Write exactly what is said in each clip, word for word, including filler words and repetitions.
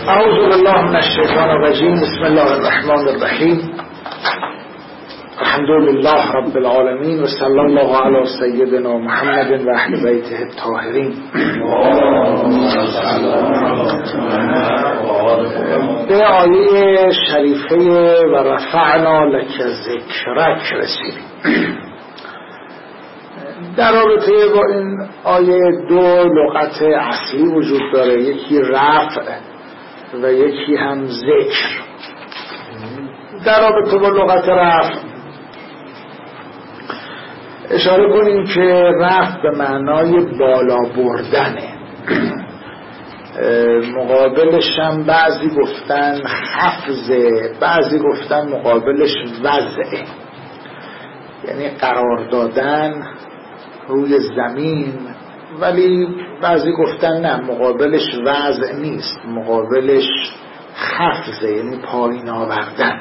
اعوذ بالله من الشیطان الرجیم. بسم الله الرحمن الرحیم. الحمد لله رب العالمین و صلی الله علی سیدنا محمد و اهل بیته الطاهرین. به آیه شریفه و رفعنا لک ذکرک رسیدیم. در رابطه با این آیه دو لغت اصلی وجود داره، یکی رفع و یکی هم ذکر. در رابطه با لغت رفع اشاره کنیم که رفع به معنای بالا بردنه، مقابلش هم بعضی گفتن حفظه، بعضی گفتن مقابلش وضعه، یعنی قرار دادن روی زمین، ولی بعضی گفتن نه، مقابلش وضع نیست، مقابلش حفظه، یعنی پایین آوردن.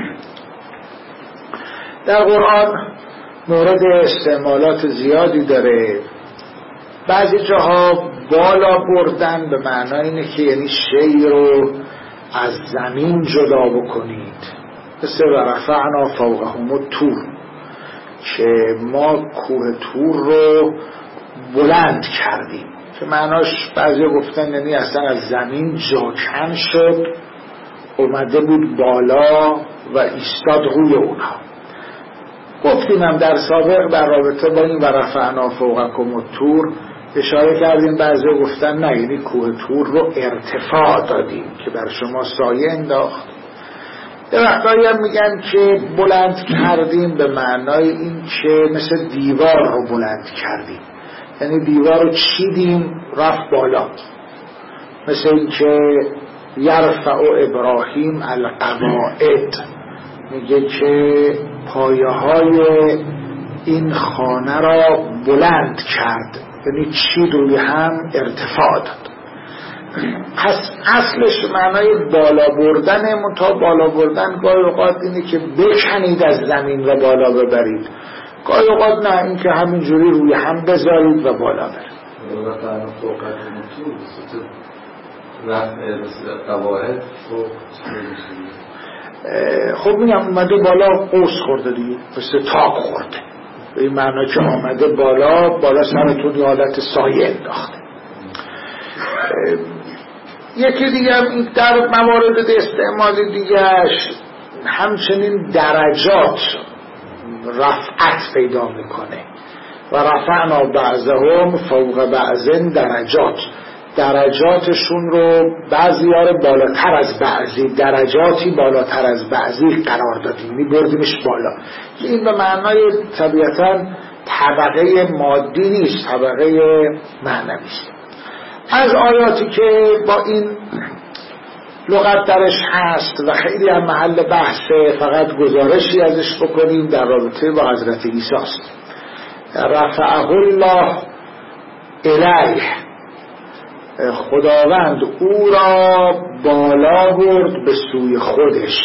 در قرآن مورد استعمالات زیادی داره. بعضی جاها بالا بردن به معنای اینه که یعنی شی رو از زمین جدا بکنید، مثل و رفعنا فوقهم الطور، که ما کوه طور رو بلند کردیم، که معناش بعضی گفتن یعنی اصلا از زمین جاکن شد، اومده بود بالا و ایستاد روی اونها. گفتیم هم در سابق در رابطه با این و رفعنا فوقکم الطور اشاره کردیم، بعضی گفتن نه، یعنی کوه طور رو ارتفاع دادیم که بر شما سایه انداخت. یه وقتایی هم میگن که بلند کردیم به معنای این که مثل دیوار رو بلند کردیم، یعنی دیوار رو چیدیم رفت بالا، مثل این که یرفع ابراهیم القواعد، میگه که پایه های این خانه را بلند کرد، یعنی چید روی هم ارتفاع داد. پس اصلش معنای بالا بردن، منتها بالا بردن گاهی اوقات اینه که بکنید از زمین و بالا ببرید، گاهی اوقات نه، این که همینجوری روی هم بذارید و بالا برید. خب میگم اومده بالا قوس خورده دیگه، مثل تاق خورده، به این معنی که آمده بالا، بالا سرتون یه حالت سایه انداخته. یکی دیگه هم در موارد استعمال دیگهش همچنین درجات رفعت پیدا میکنه، و رفعنا بعضهم فوق بعضن درجات، درجاتشون رو بعضی ها رو بالاتر از بعضی، درجاتی بالاتر از بعضی قرار دادیم، میبردیمش بالا، که این به معنای طبیعتا طبقه مادی نیست، طبقه معنوی است. از آیاتی که با این لغت درش هست و خیلی هم محل بحثه، فقط گزارشی ازش بکنیم در رابطه با حضرت عیسی است. رفعه الله الیه، خداوند او را بالا برد به سوی خودش.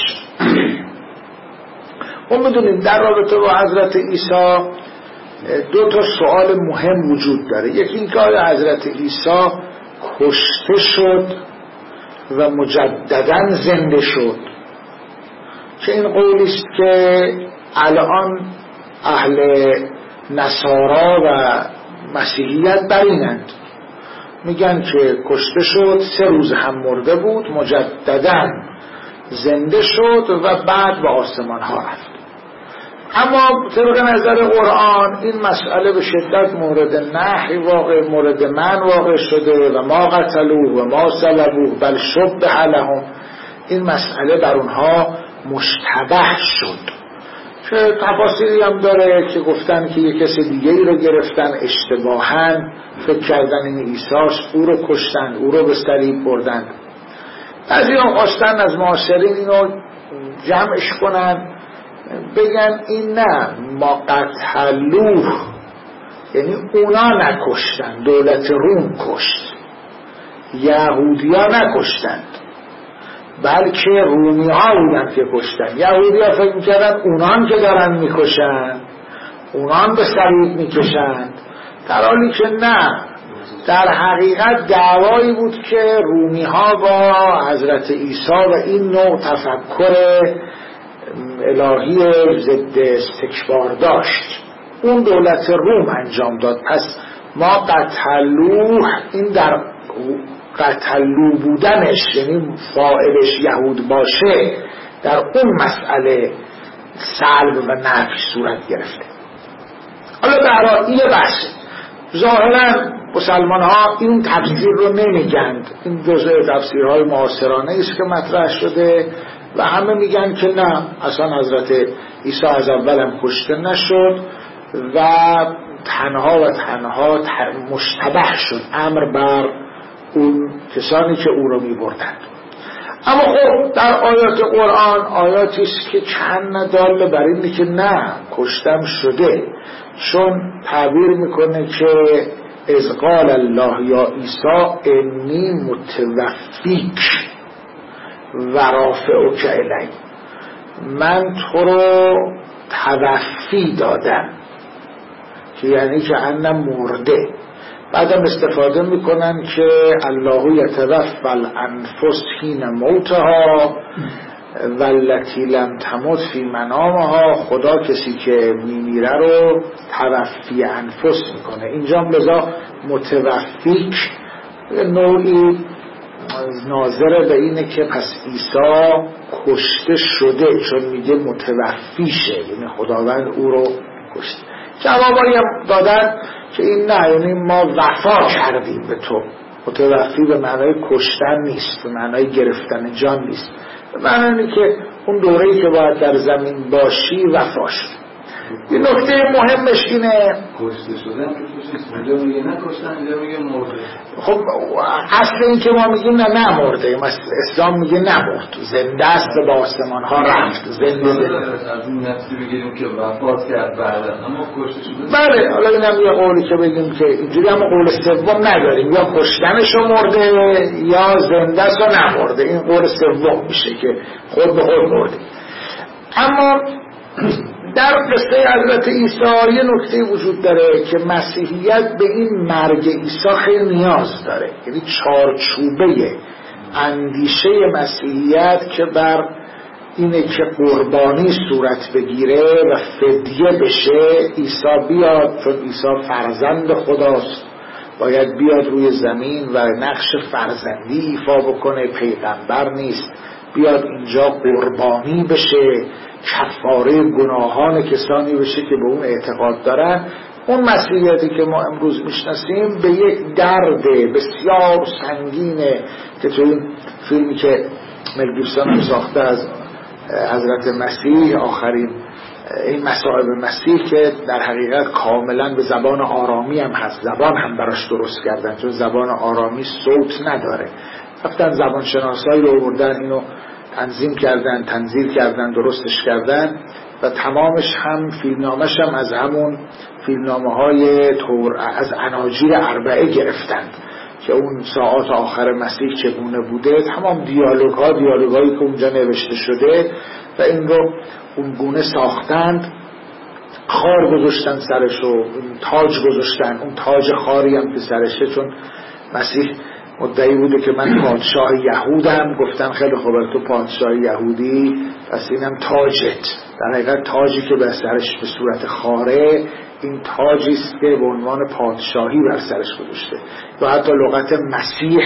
ما میدونیم در رابطه با حضرت عیسی دو تا سوال مهم وجود داره. یکی این که آیا حضرت عیسی کشته شد و مجددا زنده شد، که این قولی است که الان اهل نصارا و مسیحیت بر اینند، میگن که کشته شد، سه روز هم مرده بود، مجددا زنده شد و بعد به آسمان ها رفت. اما طبق نظر قرآن این مسئله به شدت مورد نهی واقع، مورد من واقع شده، و ما قتلوه و ما صلبوه بل شبه لهم، این مسئله بر اونها مشتبه شد، که تفاسیری هم داره که گفتن که یک کسی دیگه ای رو گرفتن اشتباهاً، فکر کردن این عیساست، او رو کشتن، او رو به صلیب بردن. بعضی هم خواستن از معاصرین اینو جمعش کنن، بگن این نه، ما قتلوه، یعنی اونا نکشتن، دولت روم کشت، یهودی ها نکشتند، بلکه رومی ها بودن که کشتن. یهودی ها فکر میکردن اونان که دارن میکشن، اونان به صلیب میکشند، در حالی که نه، در حقیقت دعوایی بود که رومی ها با حضرت عیسی و این نوع تفکر الهی ضد استکبار داشت. اون دولت روم انجام داد. پس ما قتلوه، این در قتلو بودنش یعنی فاعلش یهود باشه در اون مسئله سلب و نفی صورت گرفته. حالا برای این بحث ظاهرا مسلمان ها این تفسیر رو نمیگند، این جزء تفسیرهای معاصرانه است که مطرح شده و همه میگن که نه، اصلا حضرت عیسی از اول هم کشته نشد و تنها و تنها مشتبه شد امر بر اون کسانی که او رو میبردند. اما خب در آیات قرآن آیاتی است که چند دال بر اینه که نه، کشتم شده، چون تعبیر میکنه که اذ قال الله یا عیسی انی متوفیک و رافعک الی، من تو رو توفی دادم، که یعنی که انم مرده. بعدم استفاده میکنن که الله یتوفی الانفس حین موتها والتی لم تمت فی منامها، خدا کسی که میمیره رو توفی انفس میکنه. اینجا لذا متوفیک نوعی ناظر به اینه که پس عیسی کشته شده، چون میگه متوفیشه، یعنی خداوند او رو کشته. جوابایی هم دادن که این نه، یعنی ما وفا کردیم به تو. متوفی به معنای کشتن نیست، به معنای گرفتن جان نیست، به معنی که اون دوره‌ای که باید در زمین باشی وفا شد. یه نکته مهمش اینه کشته شدن که توش اینجا میگه نه کشتن، اینجا میگه مرده. خب اصل این که ما میگیم نه نه مرده، اسلام میگه نمرد، زنده است و به آسمان ها رفت، زنده زنده. از این نفسی بگیریم که وفات کرد بعدا، اما کشته شده. بله، حالا اینم یه قولی که بگیم که اینجوری، اما قول سوم نداریم، یا کشتنشو مرده یا زنده است و نمرده. این قول سوم میشه که خود به خود مرده. اما در قصه حضرت عیسی یه نکته وجود داره که مسیحیت به این مرگ عیسی خیلی نیاز داره. یعنی چارچوبه اندیشه مسیحیت که بر اینه که قربانی صورت بگیره و فدیه بشه، عیسی بیاد، چون عیسی فرزند خداست، باید بیاد روی زمین و نقش فرزندی ایفا بکنه، پیغمبر نیست، بیاد اینجا قربانی بشه، کفاره گناهان کسانی بشه که به اون اعتقاد دارن. اون مسیحیتی که ما امروز میشناسیم به یک درد بسیار سنگینه که تو این فیلمی که مل گیبسون ساخته از حضرت مسیح، آخرین این مصائب مسیح، که در حقیقت کاملا به زبان آرامی هم هست، زبان هم براش درست کردن، چون زبان آرامی صوت نداره، رفتن زبان شناسایی رو آوردن، اینو تنظیم کردن، تنظیر کردن، درستش کردن و تمامش هم فیلمنامش هم از همون فیلمنامه های تور از اناجیل اربعه گرفتند که اون ساعات آخر مسیح چگونه بوده، تمام دیالوگ ها دیالوگ هایی که اونجا نوشته شده و این رو اون گونه ساختند. خار گذاشتن سرشو، تاج گذاشتن، اون تاج خاری هم که سرشه، چون مسیح مدعی بوده که من پادشاه یهودم. گفتن خیلی خوبه، تو پادشاه یهودی، پس اینم تاجت. در حقیقت تاجی که به سرش به صورت خاره، این تاجی است که به عنوان پادشاهی بر سرش گذاشته. یا حتی لغت مسیح،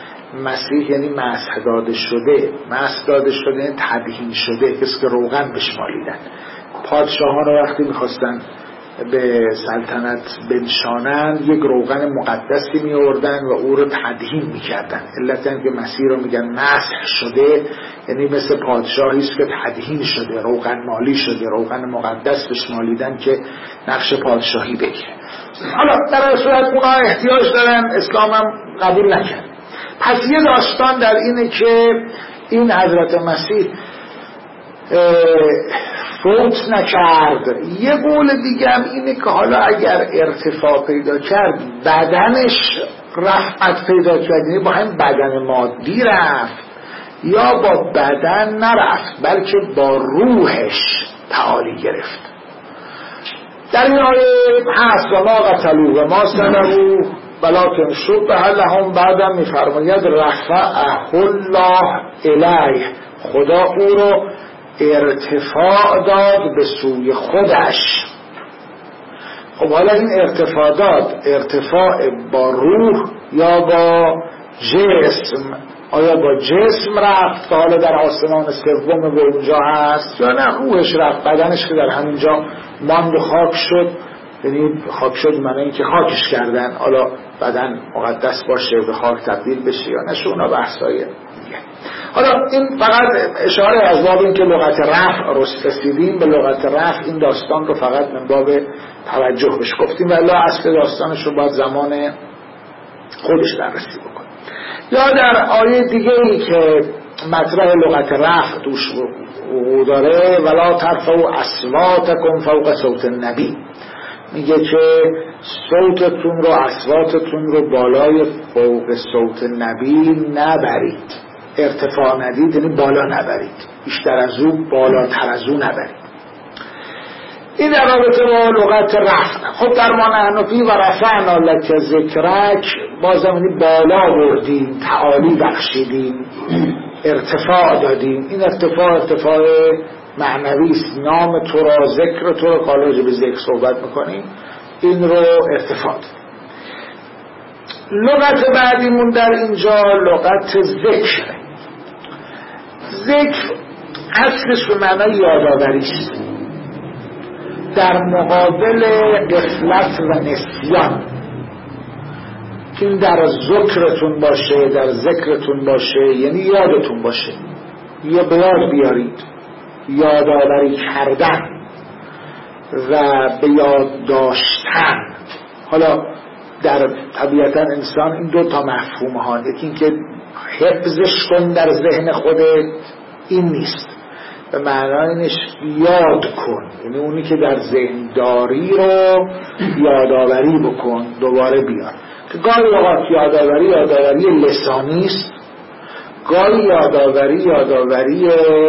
مسیح یعنی مسح داده شده، مسح داده شده یعنی تدهین شده، کسی که روغن بهش مالیدن. پادشاهان رو وقتی میخواستن به سلطنت بنشانند یک روغن مقدسی می آوردن و او رو تدهین می کردن. علت این که مسیح رو میگن مسح شده، یعنی مثل پادشاهی است که تدهین شده، روغن مالی شده، روغن مقدس بهش مالیدن که نقش پادشاهی بگیره. حالا در صورت اونا احتیاج دارن، اسلام هم قبول نکرد. پس یه داستان در اینه که این حضرت مسیح فوت نکرد. یه قول دیگه هم اینه که حالا اگر ارتفاع پیدا کرد، بدنش رفعت پیدا کرد، یعنی با هم بدن مادی رفت، یا با بدن نرفت بلکه با روحش تعالی گرفت. در این آیه هست و ما قتلوه و ما صلبوه ولکن شبه لهم بعدم میفرماید رفعه الله الیه، خدا او رو ارتفاع داد به سوی خودش. خب حالا این ارتفاع داد ارتفاع با روح یا با جسم؟ آیا با جسم رفت که حالا در آسمان سوم به اونجا هست، یا نه روحش رفت، بدنش که در همینجا ماند و خاک شد؟ یعنی خاک شد معنی این که خاکش کردن، حالا بدن مقدس باشه به خاک تبدیل بشه یا نشه، اونا بحثای دیگه. حالا این فقط اشاره از باب این که لغت رفع رسیدیم به لغت رفع، این داستان رو فقط من باب توجه بهش گفتیم، ولی اصل داستانش رو باید زمان خودش بررسی بکنیم. یا در آیه دیگه ای که مطرح لغت رفع توش داره، ولا ترفعوا اصواتکم فوق صوت النبی، میگه که صوتتون رو اصواتتون رو بالای فوق صوت نبی نبرید. ارتفاع ندید یعنی بالا نبرید، بیشتر از او بالاتر از او نبرید. این در رابطه با لغت رفع. خب در ما نحنفی و رفعنا لک ذکرک، بازم یعنی بالا بردیم، تعالی بخشیدیم، ارتفاع دادیم. این ارتفاع ارتفاع معنوی است. نام تو را، ذکر تو را، کالاج به ذکر صحبت میکنیم، این رو ارتفاع دادیم. لغت بعدیمون در اینجا لغت ذکر. ذکر اصلش به معنای یادآوری است، در مقابل غفلت و نسیان. که این در ذکرتون باشه، در ذکرتون باشه یعنی یادتون باشه، یا به یاد بیارید، یادآوری کردن و به یاد داشتن. حالا در طبیعتا انسان این دو تا مفهوم ها، یکی این که حفظش کن در ذهن خودت، این نیست، به معنایش یاد کن، یعنی اونی که در ذهن داری رو یادآوری بکن، دوباره بیار. که گاهی اوقات یادآوری یادآوری لسانی است، گاهی یادآوری یادآوری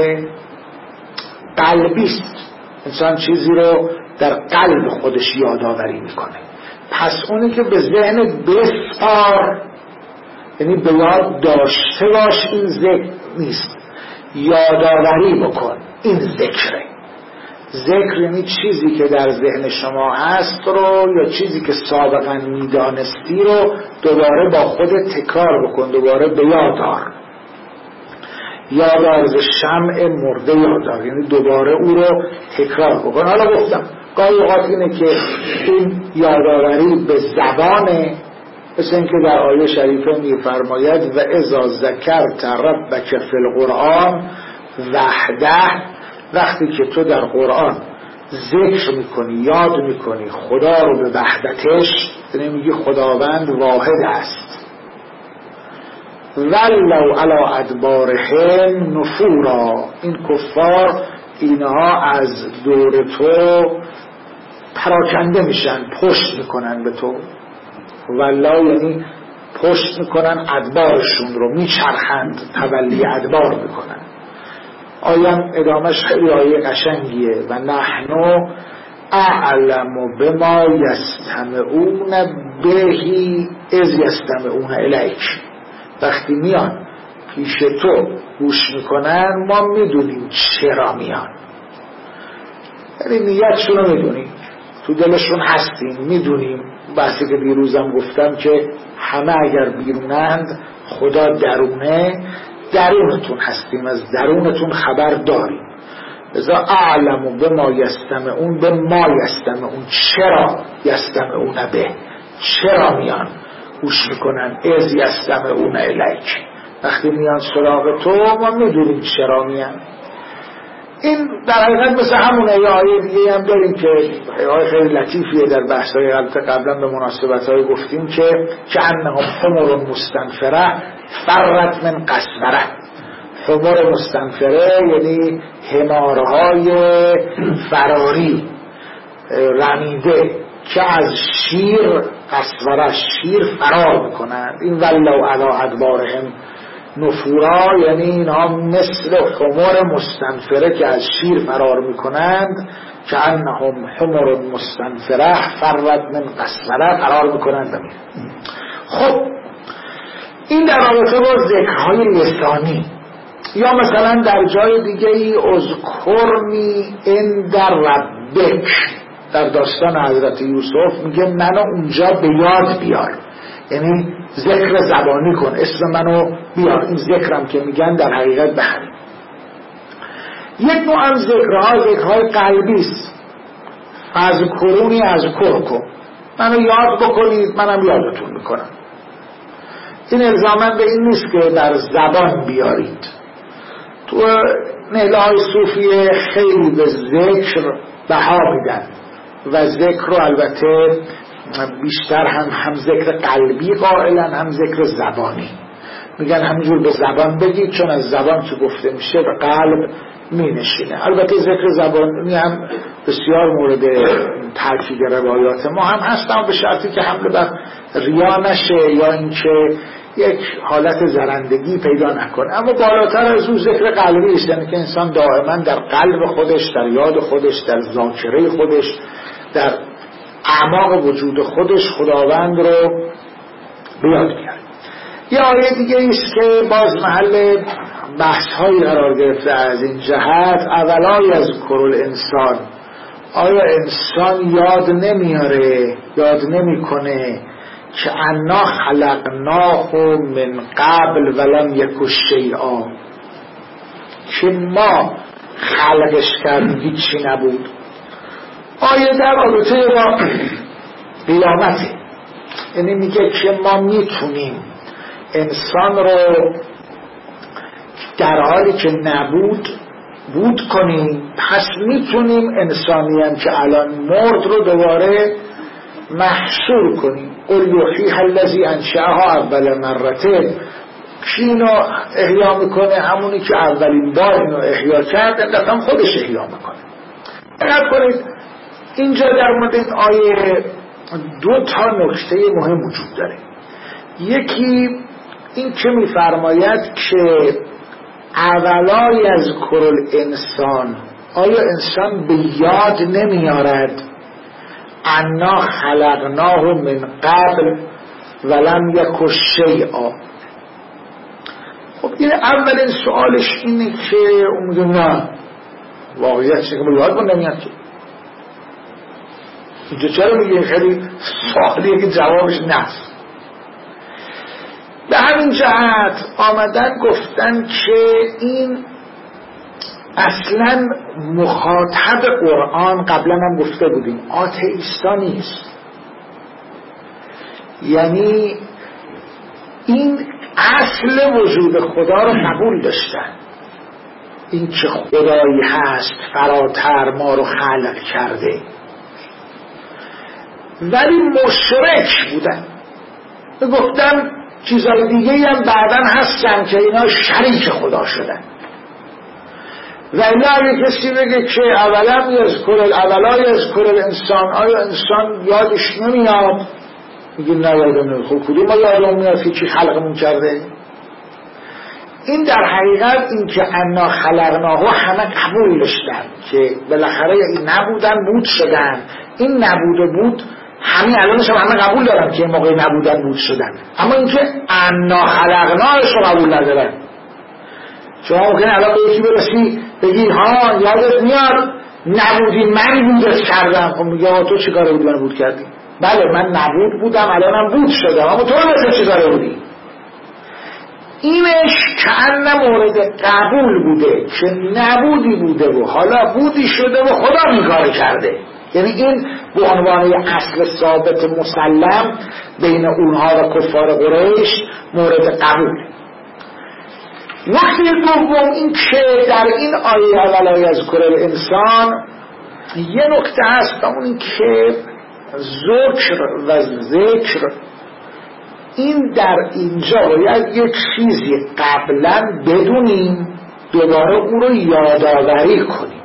قلبی است. انسان چیزی رو در قلب خودش یادآوری میکنه. پس اونی که به ذهن بسپار یعنی به یاد داشته باش، این ذکر نیست، یادآوری بکن، این ذکره. ذکر یعنی چیزی که در ذهن شما هست رو یا چیزی که سابقا میدانستی رو دوباره با خودت تکرار بکن، دوباره به یاد دار. یادآور شمع مرده یادآور، یعنی دوباره او رو تکرار بکن. حالا گفتم گاهی اوقات اینه که این یادآوری به زبانه، مثل اینکه در آیه شریفه میفرماید و اذا ذکرت ربک فی القرآن وحده، وقتی که تو در قرآن ذکر میکنی، یاد میکنی خدا رو به وحدتش، یعنی میگی خداوند واحد است. ولو علی ادبارهم نفورا، این کفار اینها از دور تو پراکنده میشن، پشت میکنن به تو. ولو یعنی پشت میکنن ادبارشون رو، میچرخند، تولی ادبار میکنن. آیم ادامش خیلی آیه قشنگیه. و نحنو اعلم بما یستمعون بهی اذ یستمعون الیک، وقتی میان پیش تو گوش میکنن ما میدونیم چرا میان، یعنی نیتشون رو میدونیم، تو دلشون هستیم، میدونیم. بحثی که دیروزم گفتم که همه اگر بیرونند خدا درونه، درونتون هستیم، از درونتون خبر داریم. لذا اعلم به ما یستمعون، به ما یستمعون، چرا یستمعون به، چرا میان گوش میکنن، از یستمعون الیک، وقتی میان سراغ تو ما میدونیم چرا میان. این در حقیقت مثل همونه. یه آیه دیگه هم داریم که آیه خیلی لطیفیه، در بحث‌های قبلا به مناسبت‌های گفتیم که که انهم حمر مستنفره فرت من قسوره. حمر مستنفره یعنی حمارهای فراری رمیده که از شیر، قسوره شیر فرار میکنند. این ولو علی ادبارهم نفورا یعنی اینها مثل حمر مستنفره که از شیر فرار میکنند، که انهم حمر مستنفره فرت من قسوره، فرار میکنند. خب این در رابطه با ذکرهای لسانی. یا مثلا در جای دیگه ای اذکرنی عند ربک، در داستان حضرت یوسف میگه منو اونجا به یاد بیار، یعنی ذکر زبانی کن، اسم منو بیار. این ذکرم که میگن در حقیقت به همین. یک نوع از ذکرها ذکرهای قلبی است. اذکرونی اذکرکم، منو یاد بکنید منم یادتون میکنم. این الزاما به این نیست که در زبان بیارید. تو نهله های صوفیه خیلی به ذکر بها میدن و ذکر رو البته بیشتر هم هم ذکر قلبی قائلن هم ذکر زبانی. میگن همینجور به زبان بگید چون از زبان که گفته میشه به قلب می نشینه. البته ذکر زبانی هم بسیار مورد تاکید روایات ما هم هست، به شرطی که حمله بر ریا نشه یا اینکه یک حالت زرندگی پیدا نکنه. اما بالاتر از اون ذکر قلبی است، یعنی که انسان دائما در قلب خودش، در یاد خودش، در ذاکره خودش، در اعماق وجود خودش خداوند رو بیاد بیاره. یه آیه دیگه ایست که باز محل بحث هایی قرار گرفته از این جهت. اولای از کرل انسان، آیا انسان یاد نمیاره، یاد نمیکنه که انا خلقناه من قبل ولم یک شیئا، که ما خلقش کردیم هیچی نبود. آیه در رابطه با قیامته، یعنی میگه که ما میتونیم انسان رو در حالی که نبود بود کنیم، پس میتونیم انسانی هم که الان مرد رو دوباره محشور کنیم. قل یحییها الذی انشأها اول مرته، کی اینو احیا میکنه؟ همونی که اولین بار اینو احیا کرد، دفعه خودش احیا میکنه. دقت کنید اینجا در مورد این آیه دو تا نکته مهم وجود داره. یکی این که میفرماید که اولای از کرل انسان، آیا انسان به یاد نمیارد انا خلقناه من قبل ولم یک شیئا؟ خب این اولین سوالش اینه که اون میگه نه، واقعیت چیه که به یاد من نمیاد که. اینجا چرا میگه؟ خیلی سوالیه که جوابش نست. به همین جهت آمدن گفتن که این اصلا مخاطب قرآن، قبلا هم گفته بودیم، آتئیستا نیست. یعنی این اصل وجود خدا رو قبول داشتن، این که خدایی هست فراتر ما رو خلق کرده، ولی مشرک بودن. گفتن چیزای دیگه هم بعدن هستن که اینا شریک خدا شدن. و اینا اگه کسی بگه که اولا یذکر اولای یذکر الانسان، آیا انسان یادش نمیاد؟ میگه نه یادم نمیاد. خب کدوم ما یادم میاد که چی خلقمون کرده؟ این در حقیقت این که انا خلقناه همه قبول داشتن که بالاخره این نبودن بود شدن. این نبوده بود همین الانش هم همه قبول دارن که موقع نبودن بود شدن، اما اینکه انا خلقناهش رو قبول ندارن. شما ممکنه الان به یکی برسی بگی ها یادت میاد نبودی من بودت کردم، خب میگه تو چی کاره بودی من بود کردی؟ بله من نبود بودم الانم بود شدم، اما تو مثل چی کاره بودی؟ اینش کأن مورد قبول بوده که نبودی بوده و حالا بودی شده و خدا این کار کرده. یعنی این به عنوان اصل ثابت مسلم بین اونها و کفار قریش مورد قبول. نکته دوم این که در این آیه اولای از کرل انسان یه نکته هست، اون که ذکر و ذکر این در اینجا باید یک چیزی قبلا بدونیم دوباره اون رو یادآوری کنیم.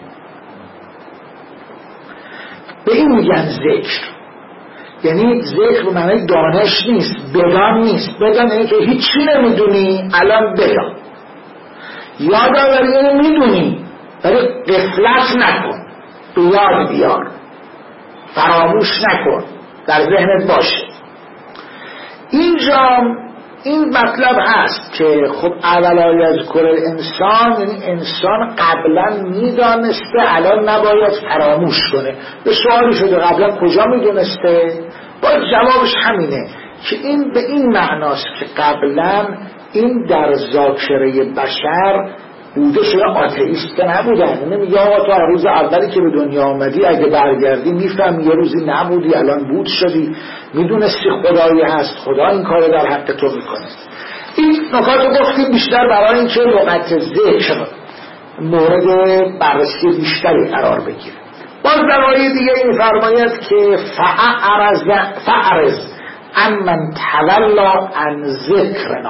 به این میگن ذکر. یعنی ذکر به معنی دانش نیست، بدان نیست. بدان یعنی که هیچی نمیدونی الان بدان. یادآوری یعنی میدونی ولی غفلت نکن، به یاد بیار، فراموش نکن، در ذهنت باشه. اینجا این مطلب هست که خب اولا یذکر انسان، یعنی انسان قبلا میدانسته الان نباید فراموش کنه. به سوالی شده قبلا کجا میدونسته؟ باید جوابش همینه که این به این معناست که قبلا این در ذاکره بشر بوده. شده آتئیست که نبودن، نمیگه آقا تو روز اولی که به دنیا آمدی اگه برگردی میفهمی یه روزی نبودی الان بود شدی، میدونستی خدایی هست، خدا این کار در حق تو میکنه. این نکات رو گفتیم بیشتر برای اینکه لغت ذکر مورد بررسی بیشتری قرار بگیره. باز در آیه دیگه این فرماید که فاعرض فاعرض عمن تولی عن ذکرنا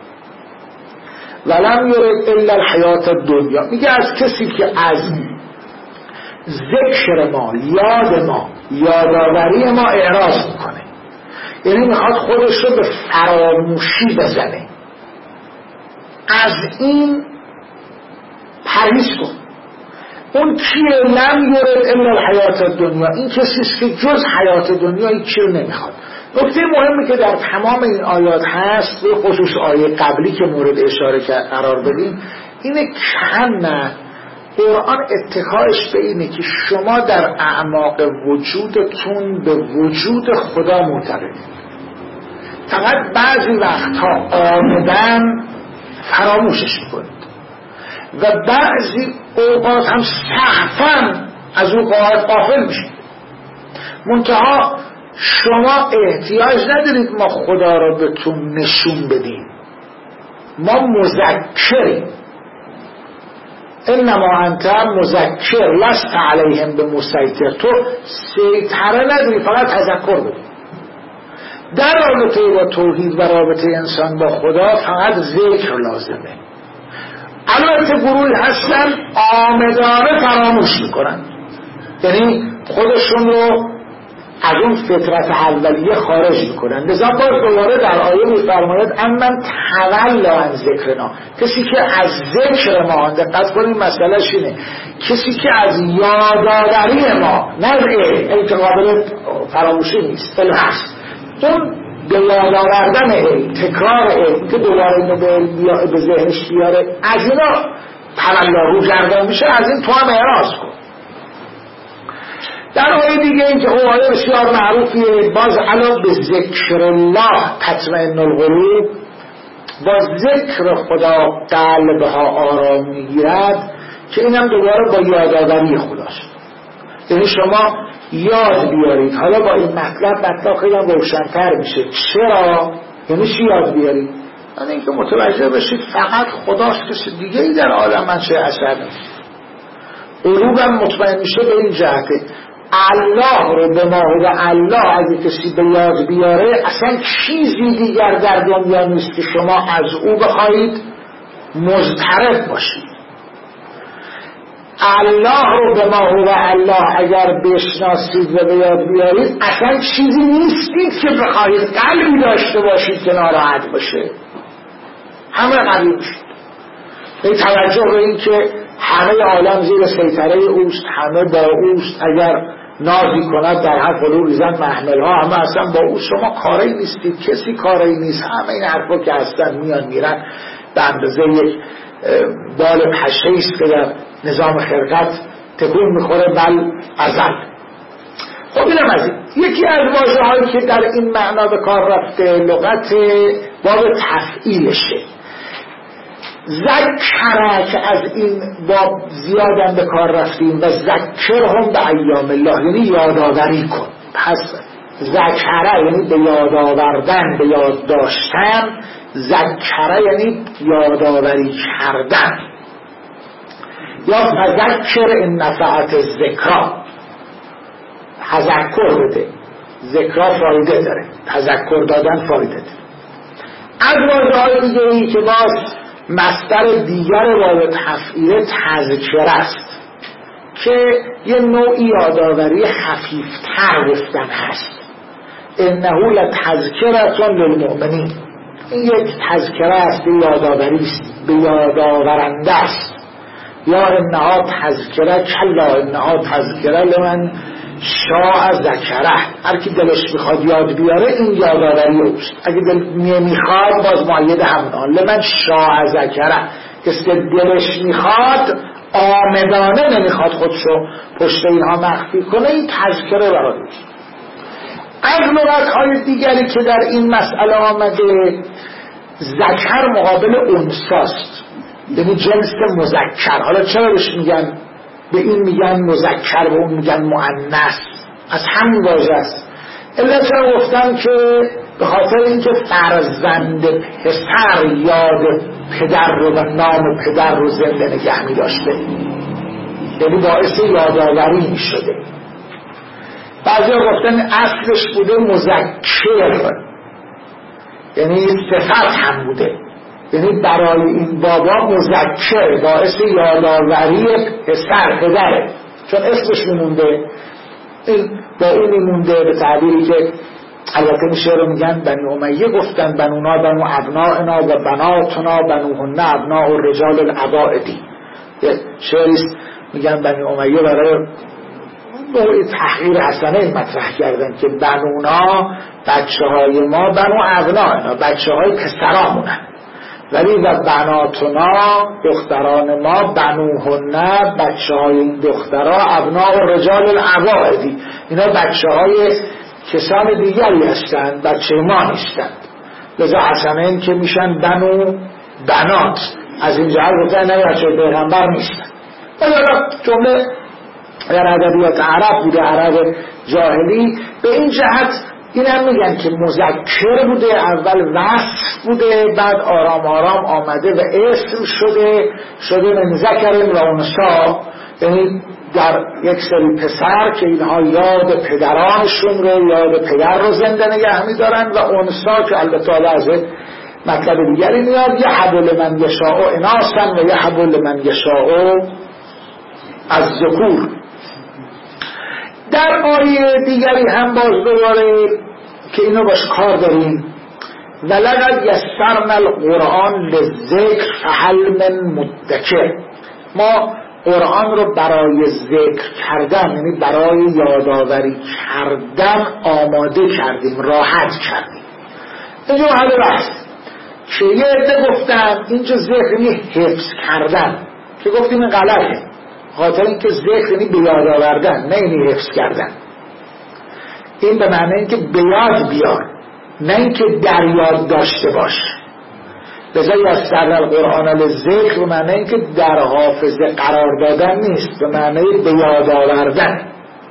ولم یرد الا الحیات الدنیا. میگه از کسی که از ذکر ما، یاد ما، یادآوری ما اعراض میکنه، یعنی میخواد خودش رو به فراموشی بزنه، از این پرهیز کن. اون کیه؟ لم یرد الا الحیات الدنیا، این کسیست که جز حیات دنیا هیچ چیزی نمیخواد. نکته مهمی که در تمام این آیات هست، به خصوص آیه قبلی که مورد اشاره قرار بدیم، اینه که نه قرآن اتکاش به اینه که شما در اعماق وجودتون به وجود خدا معتقدید، فقط بعضی وقتها آمدن فراموشش میکنید و بعضی اوقات هم سهوا از اون غافل میشید. منتها شما احتیاج ندارید ما خدا را بهتون نشون بدیم، ما مذکریم. انما انت مذکر لست علیهم بمسیطر، تو سیطره نداری، فقط تذکر بدی. در رابطه با توحید و رابطه انسان با خدا فقط ذکر لازمه. البته گروهی هستن آمدانه فراموش میکنن، یعنی خودشون رو از اون فطرت اولیه خارج میکنن. لذا باز دوباره در آیه میفرماید امن تولا عن ذکرنا، کسی که از ذکر ما، دقت کنید مسئلهش اینه، کسی که از یادآوری ما، نه این قابل فراموشی نیست، الهست، اون به یاد آوردن علم، تکرار علم که دوباره اینو به ذهنش بیاره، از اینا تولا رو گردان میشه، از این تو هم اعراض کن. در آیه دیگه این که آیه بسیار معروفیه، باز علاوه به ذکر الله تطمئن القلوب، با ذکر خدا قلبها آرام میگیرد، که اینم دوباره با یادآوری خداست. یعنی شما یاد بیارید. حالا با این مطلب مطلب خیلی هم روشن‌تر میشه. چرا؟ یعنی چی یاد بیارید؟ یعنی اینکه متوجه بشید فقط خداست، کسی دیگه ای در عالم من چه اثر نیست. قلوبم مطمئن میشه به این جهته الله رو به ما و الله اگه کسی به یاد بیاره، اصلا چیزی دیگر در دنیا نیست که شما از او بخواهید مضطرب باشید. الله رو به ما و الله اگر بشناسید و به یاد بیارید، اصلا چیزی نیستید که بخواهید قلبی داشته باشید که ناراحت باشه. همه قلبی باشید. به توجه به این که همه عالم زیر سیطره اوست، همه با اوست، اگر نازی کند در هر قلوب ریزن محمل ها، همه اصلا با او، شما کاری نیستید، کسی کاری نیست. همه این حرفا که هستن میان میرن، به اندازه یک بال پشه است که در نظام خلقت تکون میخوره بل ازل. خب اینم از این یکی از واژه هایی که در این معنا به کار رفته، لغت باب تفعیلشه. ذکره که از این باب زیادن به کار رفتیم، و ذکر هم به ایام الله، یعنی یادآوری کن. پس ذکره یعنی به یاد آوردن، به یاد داشتن. ذکره یعنی یادآوری کردن. یا فذکر ان نفعت الذکری، تذکر بده، ذکرها فایده داره، تذکر دادن فایده داره. از واژه‌های دیگه ای که باز مصدر دیگر باب تفعیل تذکر است، که یه نوعی یادآوری خفیفتر گفتن هست. انه لتذکرة للمؤمنین، این یک تذکره است، به یادآوری است، به یادآورنده است. یا انها تذکره کلا انها تذکره لمن شاء ذکره، هر کی دلش میخواد یاد بیاره این یادآوری اوست. اگه دل نمیخواد باز مؤید همون. لمن شاء ذکره، کسی که دلش میخواد آمدانه نمیخواد خودشو پشت اینها مخفی کنه، این تذکره برای اوست. از لغت‌های دیگری که در این مسئله آمده، ذکر مقابل انثاست، یعنی جنس مذکر. حالا چرا بهش میگن، به این میگن مذکر، به اون میگن مؤنث، از همین واژه است. الا چرا گفتم که به خاطر اینکه فرزند پسر یاد پدر رو و نام پدر رو زنده نگه می داشته، یعنی باعث یادآوری می شده. بعضی ها گفتن اصلش بوده مذکر، یعنی صفت هم بوده، یعنی برای این بابا مذکر، باعث یادآوری پسر پدره، چون اسمش میمونده. این با این میمونده به تعبیری که البته میشه رو میگن بنی امیه گفتن بنونا بنو ابنائنا و بناتنا بنوهن ابناء الرجال العبائدی. یه شعریست میگن بنی امیه برای نوعی تحقیر حسنه مطرح کردن که بنونا بچه های ما، بنو ابنائنا بچه های پسرامونن، ولی و بناتنا دختران ما، بنوهن بچه های این دخترها، ابناء الرجال العبائدی، اینا بچه های کسان دیگری هستند، بچه ما نیستند. لذا حسنین که میشن بنو بنات، از این جهت گفتن نه بچه پیغمبر نیستند. ولی جمله در ادبیات عرب بوده، عرب جاهلی. به این جهت این هم میگن که مذکر بوده، اول وصف بوده، بعد آرام آرام آمده و اسم شده شده من ذکر و انثی، یعنی در یک سری پسر که اینها یاد پدرانشون رو، یاد پدر رو زنده نگه میدارن، و انثی که البته از مطلب دیگری میاد، یهب لمن یشاء اناثا و یهب لمن یشاء الذکور. در آیه دیگری هم باز دوباره که اینو باش کار داریم، ولقد یسرنا القرآن للذکر فهل من مدکر. ما قرآن رو برای ذکر کردن، یعنی برای یادآوری کردن آماده کردیم، راحت کردیم. اینجا حالا بحث که یه عده گفتن اینجا ذکر یعنی حفظ کردن، که گفتیم این غلطه، خاطر اینکه ذکر یعنی به یاد آوردن، نه یعنی حفظ کردن. این به معنی اینکه به یاد بیار، نه اینکه در یاد داشته باش. لذا یسرنا القرآن للذکر به معنی اینکه در حافظه قرار دادن نیست، به معنی به یاد آوردن.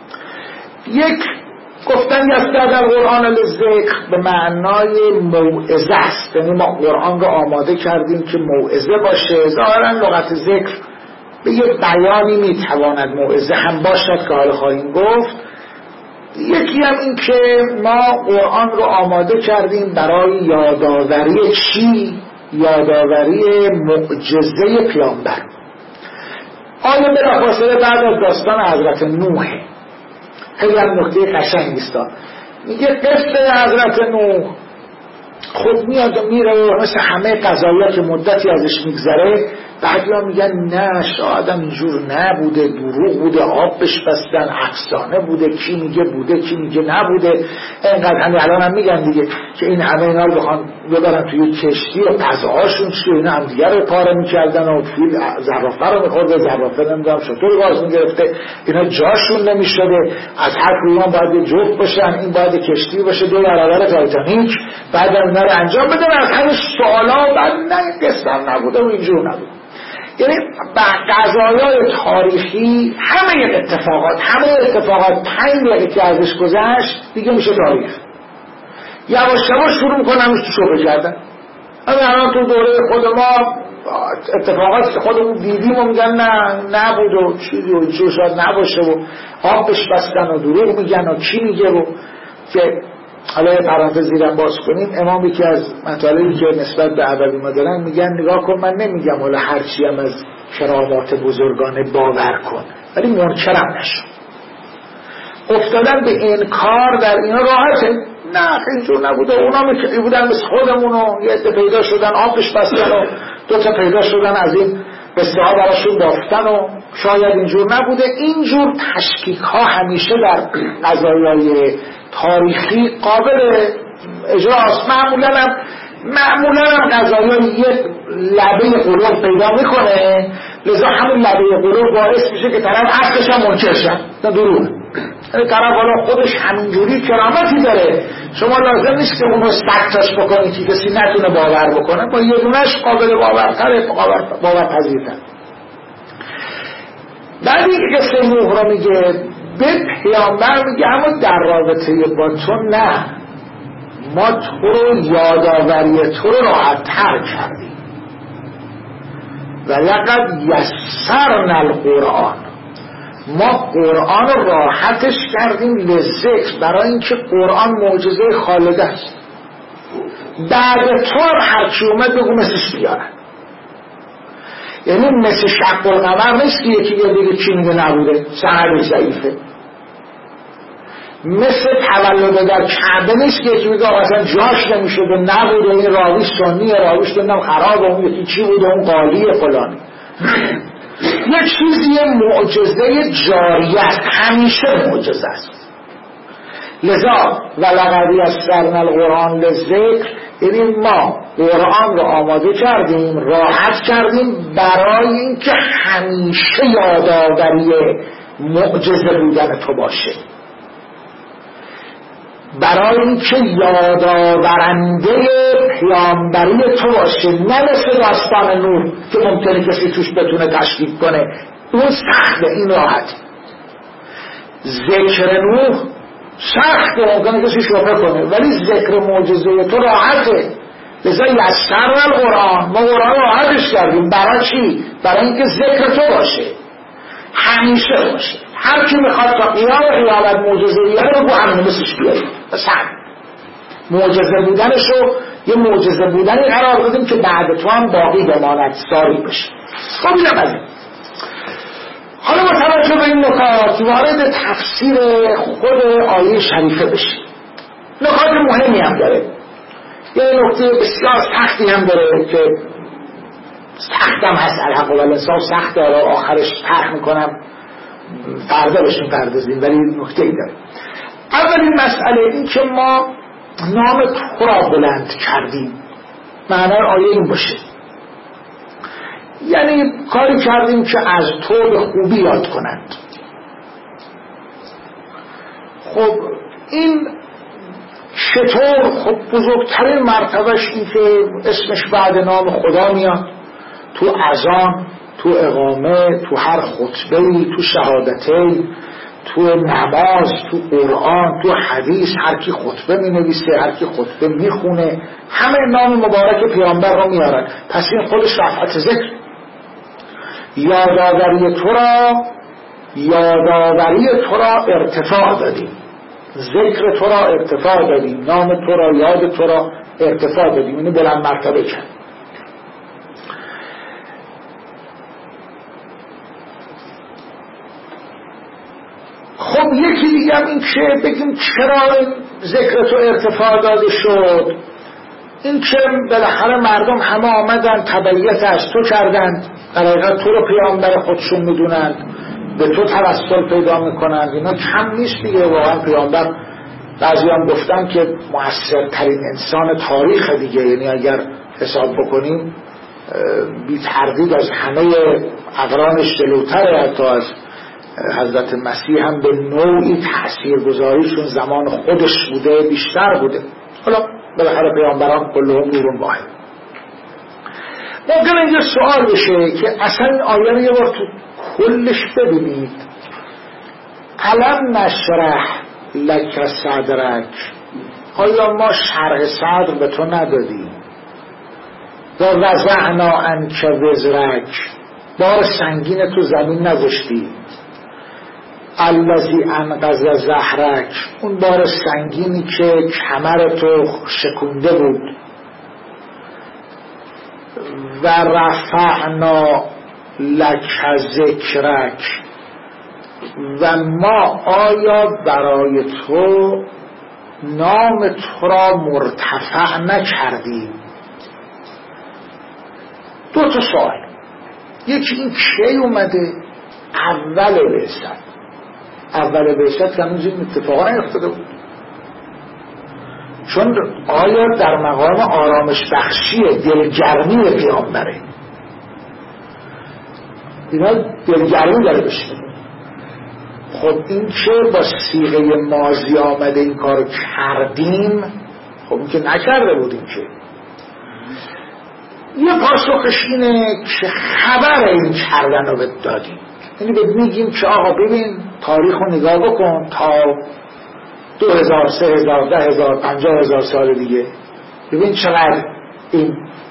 یک گفتن یسرنا القرآن للذکر به معنای موعظه است، یعنی ما قرآن رو آماده کردیم که موعظه باشه. ظاهرا لغت ذکر به یه بیانی میتواند موعظه هم باشد که حالا خواهیم گفت. یکی هم این که ما قرآن رو آماده کردیم برای یادآوری چی؟ یادآوری معجزه پیامبر. آیه بلافاصله بعد از داستان حضرت نوح، خیلی هم نکته قشنگی است. میگه قصه حضرت نوح خود میاد و میره و مثل همه قضایا که مدتی ازش میگذره، بعضی ها میگن نه شاید هم اینجور نبوده، دروغ بوده، آب بهش بستن، افسانه بوده، کی میگه بوده کی میگه نبوده. اینقدر همین الان هم میگن دیگه که این همه اینا رو بخوان ببرن توی کشتی و غذاهاشون چیه، اینا هم دیگه رو پاره میکردن و فیل زرافه رو میخورده، زرافه نمیدونم شطور باز میگرفته، اینا جاشون نمیشده، از هر کدوم باید جفت باشن، این باید کشتی باشه دو برابر تایتانیک، بعد اینا رو انجام بدن. از همین سوالا بعد نه قصه نبوده و اینجور نبوده. یعنی قضایای تاریخی همه اتفاقات همه اتفاقات پنج دقیقه که ازش گذشت دیگه میشه تاریخ. یواش یواش شروع میکنم تو شبه کردن. همین الان تو دوره خود ما اتفاقاتی که خودمون دیدیم و میگن نه نبود و چیزی و چیزی شاید نباشه و آبش بستن و دروغ میگن و کی میگه و که حالا یه پرانتز زیرم باز کنیم. امام یکی از مطالبی که نسبت به ابوی ما دارن میگن نگاه کن من نمیگم حالا هرچی هم از کرامات بزرگانه باور کن، ولی منکرم نشو. افتادن به انکار در اینا راحته. نه اینجور نبوده، اونا میکنی بودن مثل خودمونو، یه عده پیدا شدن آبش بستن و دو تا پیدا شدن از این قصه ها براشون بافتن و شاید اینجور نبوده. اینجور تشکیک ها همیشه در قضایای تاریخی قابل اجراست. معمولا هم معمولا هم قضایای یک لبه قلوب پیدا میکنه، لذا همون لبه قلوب باعث میشه که طرف عکسش هم منکر شه. درون طرف حالا خودش همینجوری کرامتی داره، شما لازم نیست که اونو سکتش بکنید که کسی نتونه باور بکنه، با یه دونش قابل باورتره، باورپذیرتر. بعد اینکه قصه نوح رو میگه به پیامبر میگه اما در رابطه با تو نه، ما تو رو یادآوری تو رو راحت تر کردیم و لقد یسرنا القرآن، ما قرآن رو راحتش کردیم لذکر، برای اینکه قرآن معجزه خالده است. بعد تو هر کی اومد بگو مثلش بیارن. یعنی مثل شق القمر نیست که یکی یه دیگه چی میگه نبوده، سند ضعیفه. مثل تولد در کعبه نیست که یکی میگه اصلا جاش نمیشه به نبوده، این راوی سنیه، راویش دندم خراب، اون یکی چی بوده، اون قالیه فلانی. یه چیزی معجزه جاری است، همیشه معجزه است. لذا ولقد یسرنا القرآن للذکر، یعنی ما قرآن رو آماده کردیم، راحت کردیم برای اینکه همیشه یادآوری معجزه بودن تو باشه، برای اینکه یادآورنده پیامبری تو باشه، نه مثل داستان نوح که ممکنه کسی توش بتونه تشکیک کنه، اون سخته، این راحت. ذکر نوح سخته، ممکنه کسی شبهه کنه، ولی ذکر معجزه تو راحته. لذا یسرنا القرآن، ما قرآن راحتش کردیم. برای چی؟ برای اینکه ذکر تو باشه، همیشه باشه. هر کی میخواد تا قیام قیامت معجزه بیاره بگو همین مثلش بیاری. بس هم معجزه بودنشو یه معجزه بودنی قرار بدیم که بعد تو هم باقی بماند، ساری بشه. خب اینم از این. حالا با توجه به این نکات وارد تفسیر خود آیه شریفه بشیم. نکات مهمی هم داره، یه نکته بسیار سختی هم داره که سختم هست، الحق والانصاف سخت داره، آخرش طرح میکنم فردا بهشون پردازیم، ولی نکته ای داره. اولین مسئله این که ما نام تو را بلند کردیم، معنی آیه این باشه، یعنی کاری کردیم که از تو به خوبی یاد کنند. خب این چطور؟ خب بزرگترین مرتبهش این که اسمش بعد نام خدا میاد، تو اذان، تو اقامه، تو هر خطبه‌ای، تو شهادتین، تو نماز، تو قرآن، تو حدیث، هر کی خطبه می نویسه، هر کی خطبه می خونه، همه نام مبارک پیامبر رو میارن. پس این خودش رفعت ذکر. یادآوری تو را یادآوری تو را ارتفاع دادیم، ذکر تو را ارتفاع دادیم، نام تو را، یاد تو را ارتفاع دادیم، اینو بلند مرتبه کرد. خب یکی دیگه هم این که بگیم چرا ذکر تو ارتفاع داده شد، این که بالاخره مردم همه آمدن تبعیت از تو کردند، در حقیقت تو رو پیامبر خودشون میدونند، به تو توسل پیدا میکنند، اینا کم نیست دیگه. واقعا پیامبر بعضی هم گفتن که مؤثرترین انسان تاریخ دیگه، یعنی اگر حساب بکنیم بی تردید از همه اقرانش جلوتره، حتی از حضرت مسیح هم به نوعی تاثیرگذاریشون زمان خودش بوده، بیشتر بوده. حالا بالاخره پیامبران کلهم نورون واحد. ممکنه اینجا سوال بشه که اصلا این آیه رو یه بار تو کلش ببینید. علم نشرح لک صدرک، آیا ما شرح صدر به تو ندادیم؟ و وضعنا عنک وزرک، بار سنگین تو زمین نگذاشتی؟ الذی انقض ظهرک، اون بار سنگینی که کمر تو شکونده بود. و رفعنا لک ذکرک، و ما آیا برای تو نام تو را مرتفع نکردیم؟ دو تا سوال. یکی این کی اومده؟ اول بعثت. اول بعثت که هنوز این اتفاقا نیفتاده بود، چون آیا در مقام آرامش بخشی دلگرمی پیامبره، اینا دلگرمی داره بشه. خب این که با صیغه ماضی آمده این کار کردیم، خب این که نکرده بودیم که. یه پاسخش اینه که خبر این کردن رو بهت دادیم، یعنی بهت میگیم که آقا ببین تاریخ رو نگاه بکن تا دو هزار سه هزار ده هزار پنجاه هزار سال دیگه، ببین چقدر این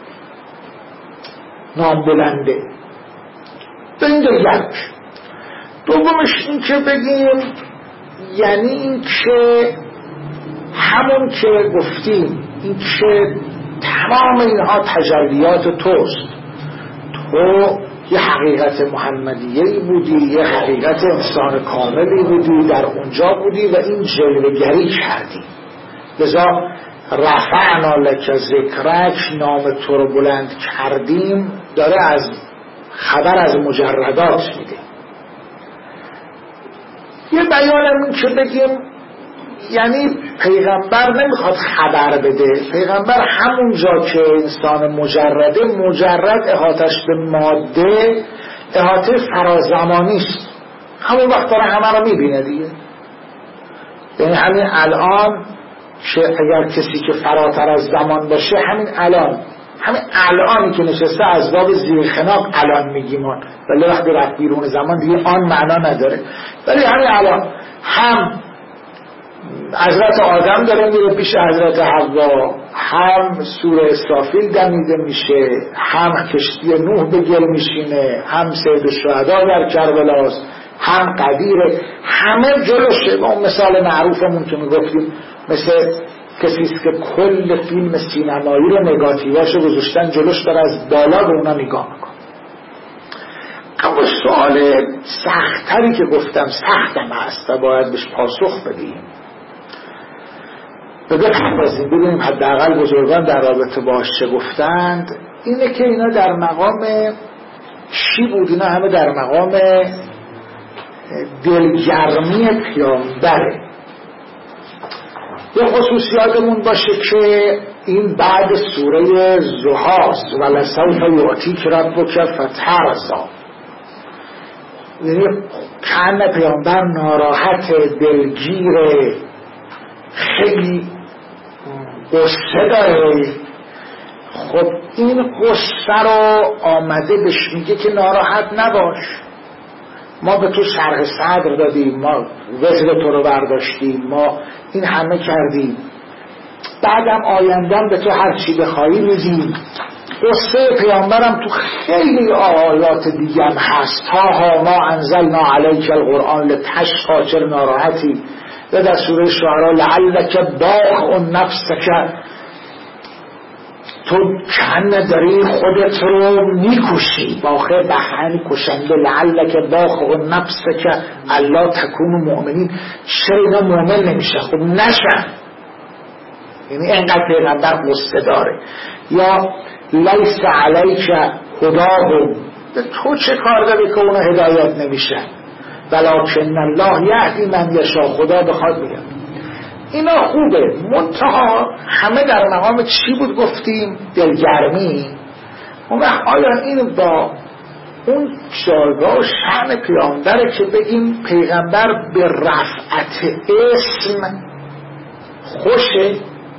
نام بلنده. به این دلگرمش. دومش این که بگیم یعنی این که همون که گفتیم، این که تمام اینها تجلیات توست، تو یه حقیقت محمدیه‌ای بودی، یه حقیقت انسان کاملی بودی، در اونجا بودی و این جلوه‌گری کردی، لذا رفعنا لک ذکرک، نام تو رو بلند کردیم، داره از خبر از مجردات میده. یه بیانم این که بگیم یعنی پیغمبر نمیخواد خبر بده، پیغمبر همون جا که انسان مجرده، مجرد احاتش به ماده احاطه فرازمانی است، همون وقت داره همه رو میبینه دیگه. یعنی همین الان که اگر کسی که فراتر از زمان باشه، همین الان همین الانی که نشسته از باب زیرخناق الان میگیم آن، ولی وقتی رفت بیرون زمان دیگه آن معنا نداره. ولی همین الان هم حضرت آدم داره میره پیش حضرت حوا، هم سوره اسرافیل دمیده میشه، هم کشتی نوح به گل میشینه، هم سید الشهدا در کربلاست، هم قدیره، همه جلوشه. با اون مثال معروفمون که میگفتیم مثل کسیست که کل فیلم سینمایی رو نگاتیواشو گذاشتن جلوش، داره از بالا به اونا نگاه میکن. اما سوال سختری که گفتم سختم هست و باید بهش پاسخ بدیم، به بپردازیم ببینیم حداقل بزرگان در رابطه باش چه گفتند، اینه که اینا در مقام چی بود؟ اینا همه در مقام دلگرمی پیامبره. یه خصوصیاتمون باشه که این بعد سوره زهاست، ولسوف یعطیک ربک فترضی، یعنی کأن پیامبر ناراحت، دلگیره، خیلی قصه داره. خب این قصه رو آمده بهش میگه که ناراحت نباش، ما به تو شرح صدر دادیم، ما وزر تو رو برداشتیم، ما این همه کردیم، بعدم آیندم به تو هر چی بخوایی میدیم. قصه پیامبرم تو خیلی آیات دیگه هم هست، ها ما انزلنا علیک القرآن لتشقی، چرا ناراحتی؟ و در سوره شعراء لعلک باخع نفسک، تو کن داری خودت رو میکشی، باخع بخعنی کشنده، لعلک باخع نفسک الا تکونوا مؤمنین، چرا اینا مؤمن نمیشه؟ خب نشن. یعنی اینقدر پیغمبر قصه داره. یا لیس علیک هداهم، تو چه کار داری که اونا هدایت نمیشن؟ ولکن الله یهدی من یشاء، خدا بخواد میگه. اینا خوبه، منتها همه در مقام چی بود گفتیم؟ دلگرمی. اون آیا این با اون جایگاه و شأن پیامبره که بگیم پیغمبر به رفعت اسم خوشه؟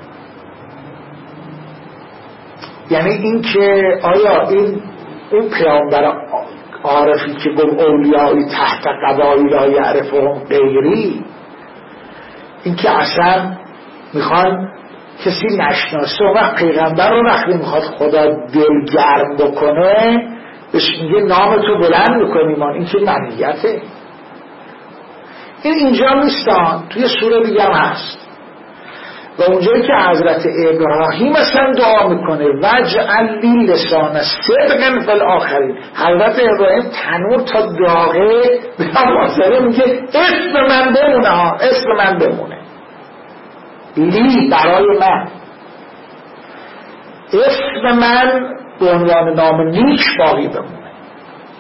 یعنی این که آیا این اون پیامبر عارفی که گفت اولیایی تحت قبایی لا یعرفهم غیری، این که اصلا میخوان کسی نشناسه، و وقت پیغمبر رو وقتی میخواد خدا دلگرم بکنه بهش میگه نام تو بلند میکنیم، این که منیته. این اینجا نیستان، توی سوره دیگه هم هست. و اونجایی که حضرت ابراهیم اصلا دعا میکنه وجعل لی لسان صدق فی الاخرین، حضرت ابراهیم تنور تا داغه به حاضره میگه اسم من بمونه، ها اسم من بمونه، لی برای من، اسم من به عنوان نام نیک باقی بمونه.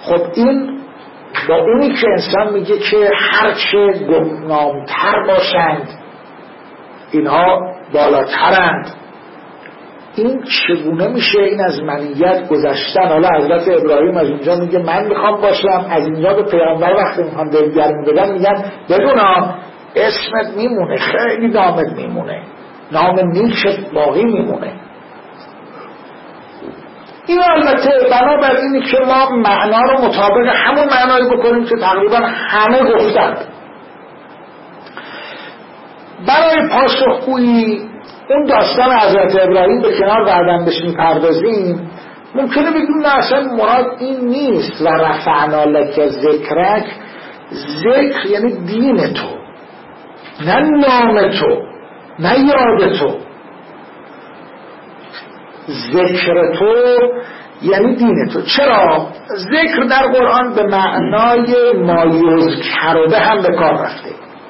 خب این با اونی که انسان میگه که هرچه گمنامتر باشند اینها بالاترند، این چگونه میشه این از منیت گذشتن؟ حالا حضرت ابراهیم از اینجا میگه من میخوام باشم، از اینجا به پیامبر وقتی میخوام دلگرمی بدن میگن بدونم اسمت میمونه، خیلی نامت میمونه، نام نیکت باقی میمونه. این البته بنابر اینی که ما معنا رو مطابق همون معنایی بکنیم که تقریبا همه گفتند. برای پاسخگویی اون داستان حضرت ابراهیم به کنار بعداً بهش میپردازیم، ممکنه بگیم نه اصلا مراد این نیست و رفعنا لک ذکرک، ذکر یعنی دین تو، نه نام تو، نه یاد تو. ذکر تو یعنی دین تو. چرا؟ ذکر در قرآن به معنای ما یذکر هم به کار رفته،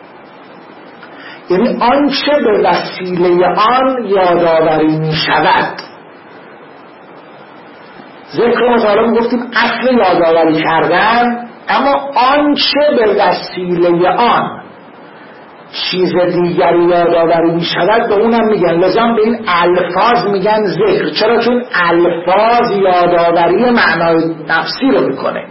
یعنی آنچه به وسیله آن یادآوری می شود. ذکر مطالعه می گفتیم اصل یادآوری کردن، اما آنچه به وسیله آن چیز دیگری یادآوری می شود به اونم میگن. لذا به این الفاظ میگن ذکر. چرا؟ چون الفاظ یادآوری معنای نفسی رو میکنه.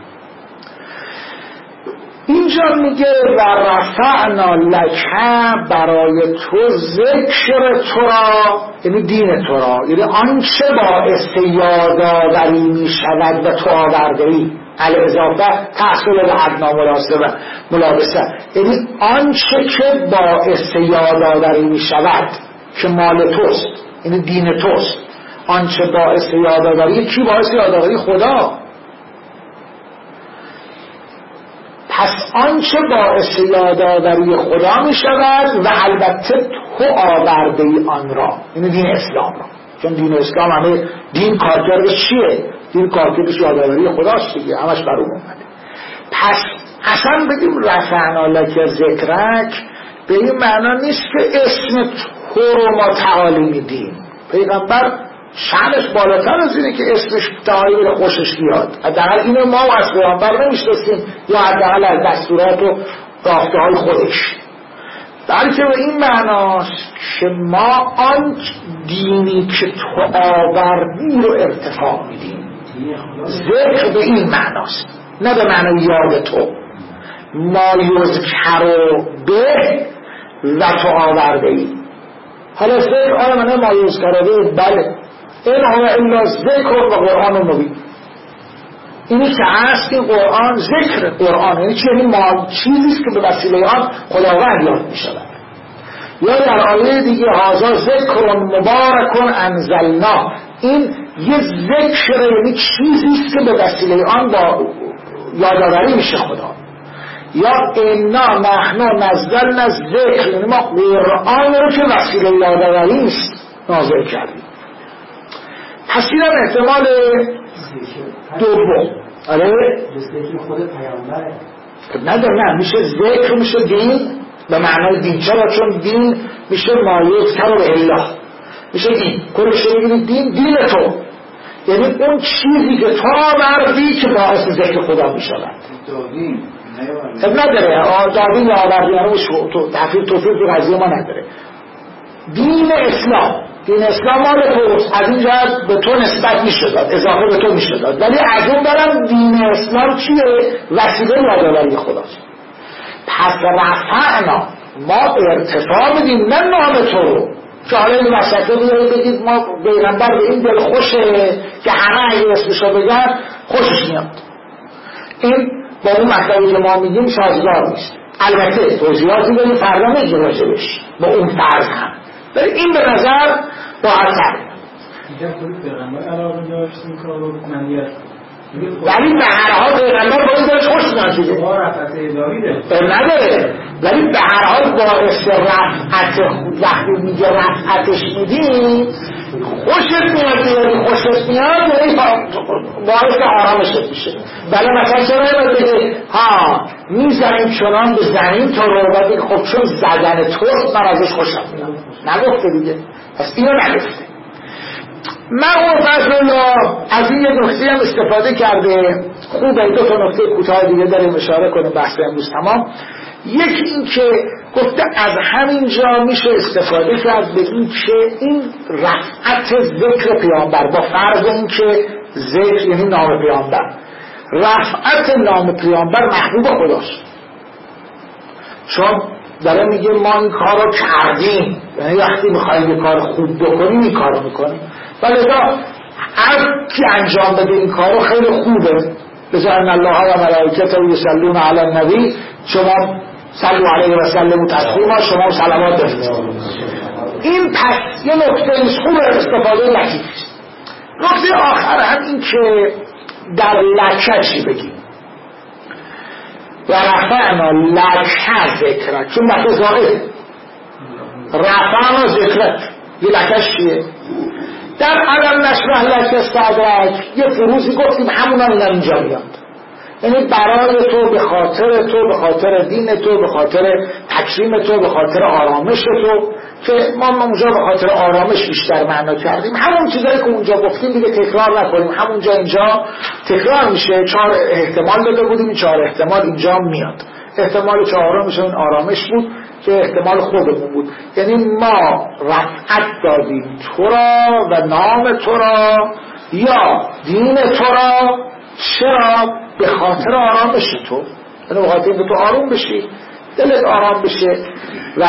اینجا میگه و رفعنا لک، برای تو ذکر تو را یعنی دین تو را، یعنی آنچه باعث یادآوری می شود به تو آورده ای، الاضافه تحصیل الادنا مناسبه ملابسه، یعنی آنچه که باعث یادآوری می شود که مال توست، یعنی دین توست. آنچه باعث یادآوری، کی باعث یادآوری؟ خدا. پس آنچه باعث یادآوری خدا می شود و البته تو آورده ای آن را، یعنی دین اسلام را. چون دین اسلام همه دین کارکردش چیه؟ دین کارکردش یادآوری خداست دیگه، همش بر اون اومده. پس اصلا بگیم رفعنا لک ذکرک به این معنا نیست که اسم تو رو ما تعالی میدیم. پیغمبر شأنش بالاتر از اینه که اسمش تعالی بره خوشش بیاد. حداقل اینو ما از پیغمبر نمیشناسیم، یا حداقل از دستورات و رافته های خودش، بلکه به این معناست که ما آن دینی که تو آوردی رو ارتفاع میدیم. ذکر به این معناست، نه به معنی یاد تو. ما یذکر به و تو آورده ای. حالا ذکر آیا منه ما یذکر به؟ بله. این هو الا ذکر و قرآن مبین. اینی که هست این قرآن، ذکر قرآن یعنی چی؟ یعنی ما چیزیست که به وسیله آن خداوند یاد می شود. یا در آیه دیگه هازا ذکر مبارک انزلنا، این یه ذکر یعنی چیزیست که به وسیله آن با یادآوری میشه خدا. یا انا نحن نزلنا ذکر، یعنی ما قرآن رو که وسیله یادآوری است نازل کردیم. پس اینم احتمال دوم. آره ذکر خود پیامبره نداره، نه میشه ذکر، میشه دین به معنای دین. چرا؟ چون دین میشه مایز کرو به الله، میشه دین. کلش رو بگیرید دین، دین تو یعنی اون چیزی که تو آوردی که باعث ذکر خدا میشود. دادیم خب نداره دادیم یا آوردی رو تحقیق توفیق به قضیه ما نداره. دین اسلام، دین اسلام مال توست، از این جهت به تو نسبت میشه داد، اضافه به تو میشه داد، ولی از اون برم دین اسلام چیه؟ وسیله یادآوری خداست. پس رفعنا، ما ارتفاع بدیم، نه نام تو رو که حالا این وسطه بیایی بگید ما پیغمبر به این دل خوشه که همه اگه اسمشو بگن خوشش میاد. این با اون مطلبی که ما میگیم سازگار نیست. البته توضیحاتی داریم فردا میگیم راجبش با اون فرض هم، ولی این به نظر راحت تر. میگم خود پیغمبر علاقه داشت این کار رو منیت، ولی به هر حال پیغمبر با این دلش خوش نشده با رفعت داویده نداره، ولی به هر حال باعث رفعت، وقتی میگه رفعتش میدی خوشت میاد، یعنی خوشت میاد یعنی باعث آرامشت میشه. بله مثلا چرا نمید بگه ها میزنیم چنان به زمین تو رو و بگه خب چون زدن توست من ازش خوشم میاد، نگفته دیگه. پس اینو نگفته. مرحوم فضل الله از این یه نکته هم استفاده کرده. خوبه دو تا نکته کوتاه دیگه داریم اشاره کنیم بحث امروز تمام. یکی این که گفته از همین جا میشه استفاده کرد به این که این رفعت ذکر پیامبر با فرض این که ذکر یعنی نام پیامبر، رفعت نام پیامبر محبوب خداست، چون داره میگه ما این کار رو کردیم، یعنی وقتی میخواییم یه کار خوب بکنیم این کار رو میکنیم و لذا هر کی انجام بده این کار رو خیلی خوبه. لذا ان الله و ملائکته یصلون علی النبی، شما صلوا علیه و سلموا تسلیما، شما صلوات بفرستید. این پس یه نکته از خوب استفاده لطیف. نکته آخر هم این که در لکه چی بگیم و رفعنا لکه ذکرک، چون لکه زائده، رفعنا ذکرک یه لکهش چیه؟ در علم نشرح لک صدرک یه فروزی گفتیم همون هم اینجا میاد، یعنی برای تو، به خاطر تو، به خاطر دین تو، به خاطر تکریم تو، به خاطر آرامش تو، که ما اونجا به خاطر آرامش بیشتر معنا کردیم. همون چیزایی که اونجا گفتیم دیگه تکرار نکنیم، همونجا اینجا تکرار میشه. چهار احتمال داده بودیم، این چهار احتمال اینجا میاد. احتمال چهارم میشه این آرامش بود که احتمال خودمون بود، یعنی ما رفعت دادیم تو را و نام تو را یا دین تو را. چرا؟ به خاطر آرامش تو، یعنی به خاطر اینکه تو آروم بشی، دلت آرام بشه و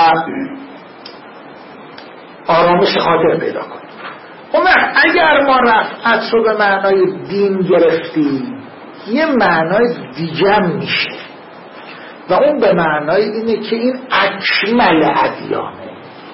آرامش خاطر پیدا کن. اما اگر ما رفعت رو به معنای دین گرفتیم، یه معنای دیگه میشه و اون به معنای اینه که این اکمل ادیانه.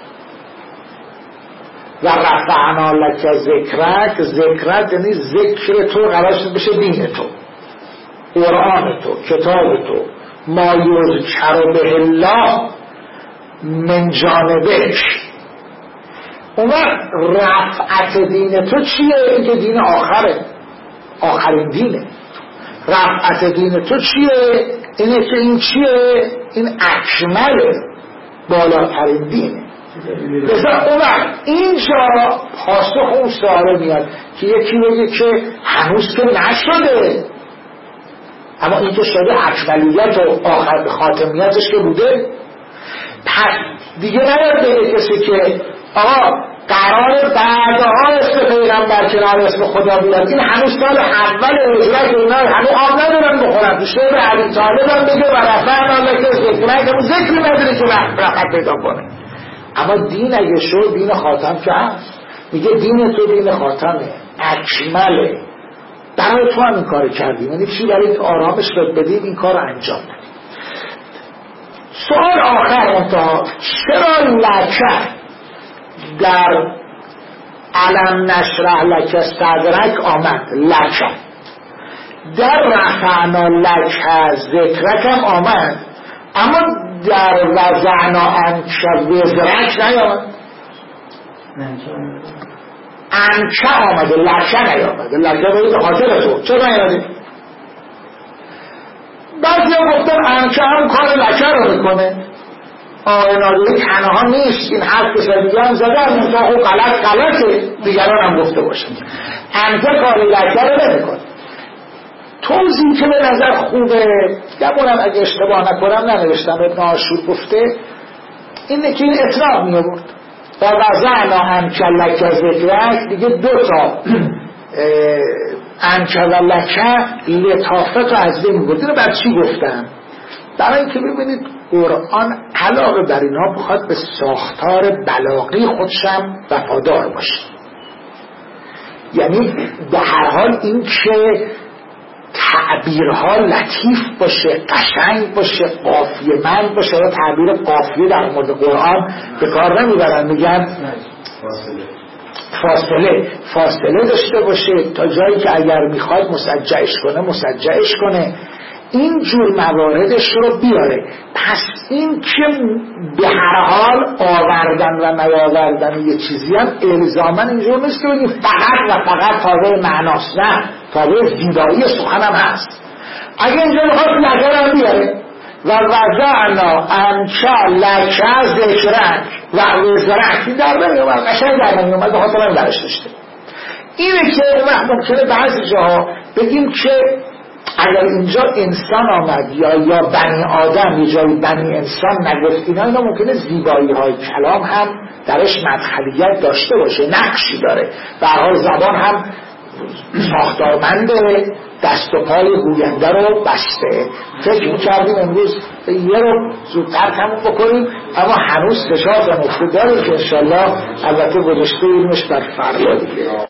و رفعنا لک ذکرک، ذکرک یعنی ذکر تو قرار شد بشه دین تو، قرآن تو، کتاب تو، ما یذکر به الله من جانبک. اون رفعت دین تو چیه؟ این که دین آخره، آخرین دینه. رفعت دین تو چیه؟ اینه که این چیه؟ این اکمله، بالاترین دینه. مثلا اون اینجا پاسخ اون سوال میاد که یکی بگه که هنوز که نشده، اما این که شده اکملیت و آخر خاتمیتش که بوده. پس دیگه نباید بگه کسی که آقا قرار بعدها اسم پیغمبر کنار اسم خدا بیاد، این هنوز سال اول هجرت اینا همه آب ندارن بخورن. میشه به علی طالب هم بگه و رفعنا لک ذکرک، که ذکری نداره که رفعت پیدا کنه. اما دین اگه شد، دین خاتم که هست، میگه دین تو دین خاتمه، اکمله، برای تو هم این کار کردیم، یعنی چی؟ برای آرامش بدیم این کار انجام بدیم. سوال آخر انتها، چرا لکه در علم نشرح لک صدرک آمد؟ لکه در رفعنا لک ذکرک هم آمد، اما در وضعنا عنک وزرک نیامد. عنک آمده، لکه نیامده. لکه باید به خاطر تو، چرا نیامده؟ بعضی ها گفتن عنک هم کار لکه رو میکنه. آقای نادری تنها نیست، این حرف که دیگه هم زدن، منطقه خوب غلط غلطه، دیگران هم گفته باشن عنک کار لکه رو نمیکنه. توضیح که به نظر خوبه، گمونم اگه اشتباه نکنم ننوشتم، ابن عاشور گفته اینه که این اطلاق می آورد و وضعنا عنک لک ذکرک، دیگه دو تا عنک و لکه لطافت رو از بین می برد. اینو بر چی گفتم؟ برای اینکه ببینید قرآن علاوه بر اینها بخواد به ساختار بلاغی خودشم وفادار باشه، یعنی به هر حال این که تعبیرها لطیف باشه، قشنگ باشه، قافیه مند باشه. و تعبیر قافیه در مورد قرآن به کار نمیبرن، میگن فاصله فاصله فاصله داشته باشه تا جایی که اگر میخواد مسجعش کنه مسجعش کنه، این جور مواردش رو بیاره. پس این که به هر حال آوردن و نیاوردن یه چیزی هم الزامن اینجور نیست که بگیم فقط و فقط تابع معناست، نه، تابع زیبایی سخن هم هست. اگه اینجا میخواد لکه هم بیاره و وضعنا عنک لک ذکرک و وزرک، این در نمی اومد، قشنگ در نمی اومد، به خاطر هم درش داشته. اینه که ممکنه بعضی جاها بگیم که اگر اینجا انسان آمد یا یا بنی آدم یه جایی بنی انسان نگفت، اینا اینا ممکنه زیبایی های کلام هم درش مدخلیت داشته باشه، نقشی داره. به هر حال زبان هم ساختارمنده، دست و پای گوینده رو بسته. فکر می‌کردیم امروز یه رو زودتر تموم بکنیم، اما هنوز فشار و نکته داریم که انشالله البته گذاشته ایمش بر فردا دیگه.